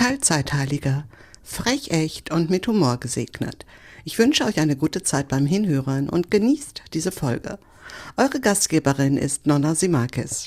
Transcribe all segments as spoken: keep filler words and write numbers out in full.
Teilzeitheiliger, frech echt und mit Humor gesegnet. Ich wünsche euch eine gute Zeit beim Hinhören und genießt diese Folge. Eure Gastgeberin ist Nonna Simakis.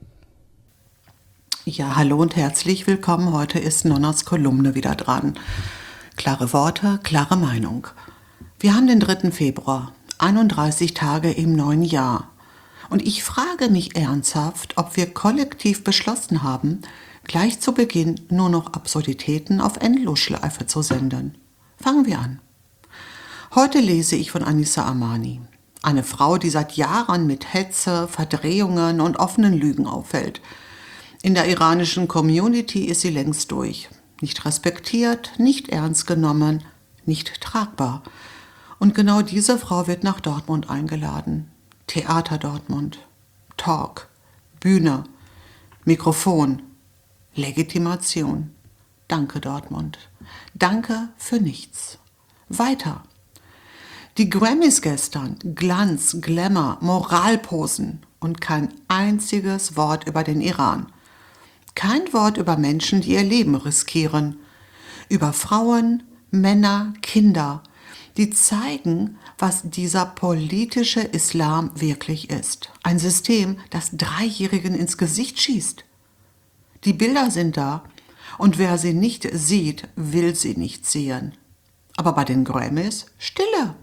Ja, hallo und herzlich willkommen. Heute ist Nonnas Kolumne wieder dran. Klare Worte, klare Meinung. Wir haben den dritten Februar, einunddreißig Tage im neuen Jahr. Und ich frage mich ernsthaft, ob wir kollektiv beschlossen haben, gleich zu Beginn nur noch Absurditäten auf Endlosschleife zu senden. Fangen wir an. Heute lese ich von Anissa Amani, eine Frau, die seit Jahren mit Hetze, Verdrehungen und offenen Lügen auffällt. In der iranischen Community ist sie längst durch. Nicht respektiert, nicht ernst genommen, nicht tragbar. Und genau diese Frau wird nach Dortmund eingeladen. Theater Dortmund, Talk, Bühne, Mikrofon, Legitimation. Danke Dortmund. Danke für nichts. Weiter. Die Grammys gestern, Glanz, Glamour, Moralposen und kein einziges Wort über den Iran. Kein Wort über Menschen, die ihr Leben riskieren. Über Frauen, Männer, Kinder, die zeigen, was dieser politische Islam wirklich ist. Ein System, das Dreijährigen ins Gesicht schießt. Die Bilder sind da und wer sie nicht sieht, will sie nicht sehen. Aber bei den Grammys Stille.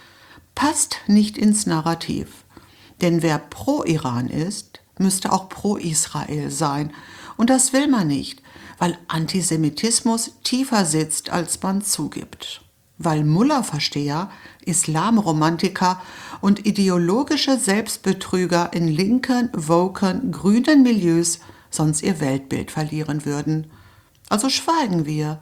Passt nicht ins Narrativ. Denn wer pro Iran ist, müsste auch pro Israel sein. Und das will man nicht, weil Antisemitismus tiefer sitzt, als man zugibt. Weil Mullah-Versteher, Islamromantiker und ideologische Selbstbetrüger in linken, woken, grünen Milieus sonst ihr Weltbild verlieren würden. Also schweigen wir,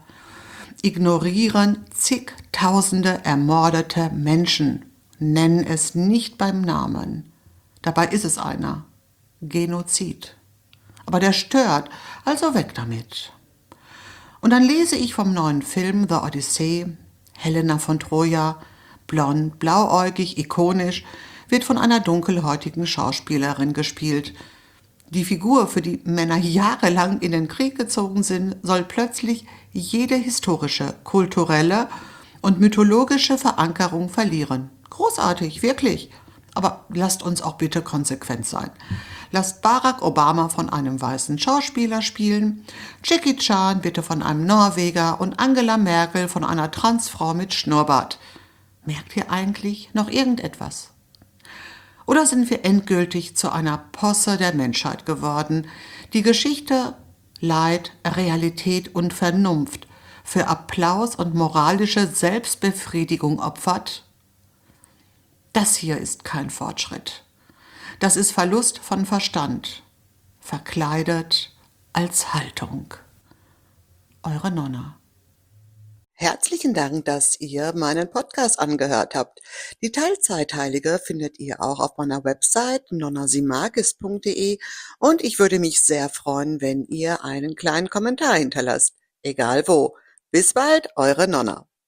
ignorieren zigtausende ermordete Menschen, nennen es nicht beim Namen. Dabei ist es einer. Genozid. Aber der stört, also weg damit. Und dann lese ich vom neuen Film The Odyssey. Helena von Troja, blond, blauäugig, ikonisch, wird von einer dunkelhäutigen Schauspielerin gespielt. Die Figur, für die Männer jahrelang in den Krieg gezogen sind, soll plötzlich jede historische, kulturelle und mythologische Verankerung verlieren. Großartig, wirklich. Aber lasst uns auch bitte konsequent sein. Lasst Barack Obama von einem weißen Schauspieler spielen, Jackie Chan bitte von einem Norweger und Angela Merkel von einer Transfrau mit Schnurrbart. Merkt ihr eigentlich noch irgendetwas? Oder sind wir endgültig zu einer Posse der Menschheit geworden, die Geschichte, Leid, Realität und Vernunft für Applaus und moralische Selbstbefriedigung opfert? Das hier ist kein Fortschritt. Das ist Verlust von Verstand, verkleidet als Haltung. Eure Nonna. Herzlichen Dank, dass ihr meinen Podcast angehört habt. Die Teilzeitheilige findet ihr auch auf meiner Website nonna simakis punkt de und ich würde mich sehr freuen, wenn ihr einen kleinen Kommentar hinterlasst. Egal wo. Bis bald, eure Nonna.